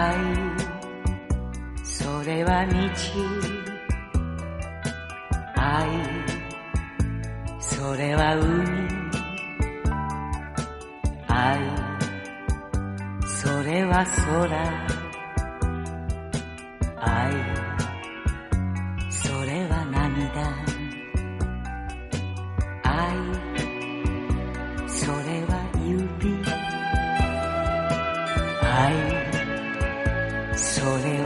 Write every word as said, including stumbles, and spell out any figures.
愛、それは道。愛、それは海。愛、それは空。愛、それは涙。愛、それは指。愛、それ